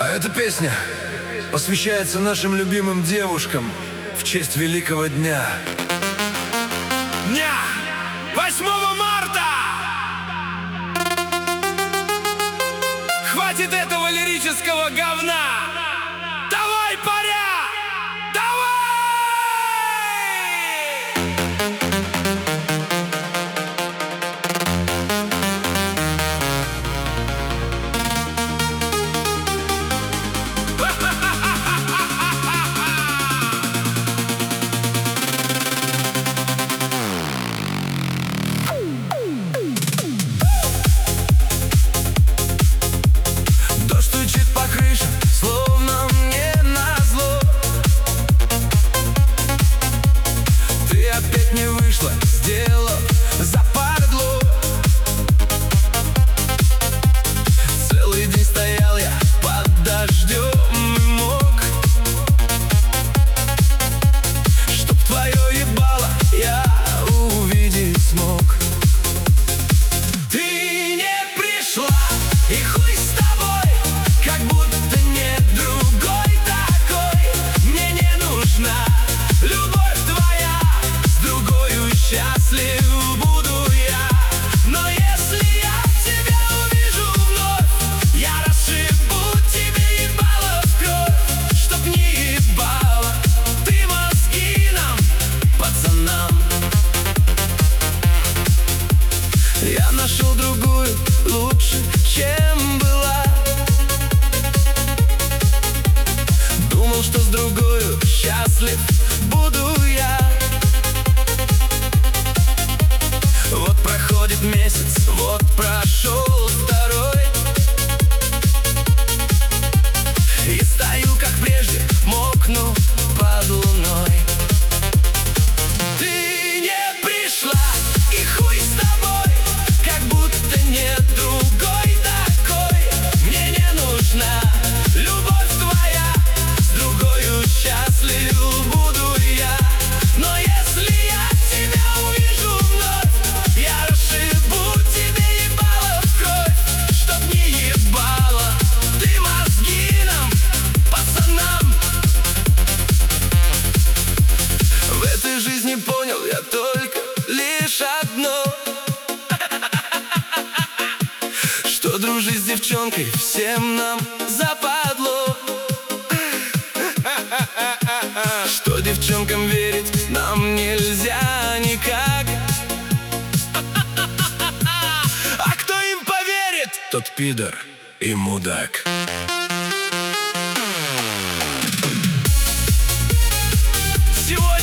Эта песня посвящается нашим любимым девушкам в честь великого дня. Дня 8 марта! Хватит этого лирического говна! Давай, паря! Давай! Дождь стучит по крышам, словно мне назло. Ты опять не вышла, сделав западло. Целый день стоял я под дождем и мог, чтоб твое ебало я увидеть смог. Ты не пришла, и хуй с тобой, как будто нет другой такой. Мне не нужна любовь твоя, с другою счастлив буду я. Но если я тебя увижу вновь, я расшибу тебе ебало в кровь. Чтоб не ебало ты мозги нам, пацанам. Я нашел другую лучше, чем была. Думал, что с другою счастлив буду я. Вот проходит месяц, вот прошел второй, и стою, как прежде, мокну под луной. Ты не пришла, и хуй с тобой, как будто нет другой такой. Мне не нужна любовь твоя, с другою счастлив буду я. Но если я тебя увижу вновь, я расшибу тебе ебало в кровь. Чтоб не ебало ты мозги нам, пацанам. В этой жизни понял я только лишь одно, что дружить с девчонкой всем нам западло. Что девчонкам верить нам нельзя никак. А кто им поверит, тот пидор и мудак. Сегодня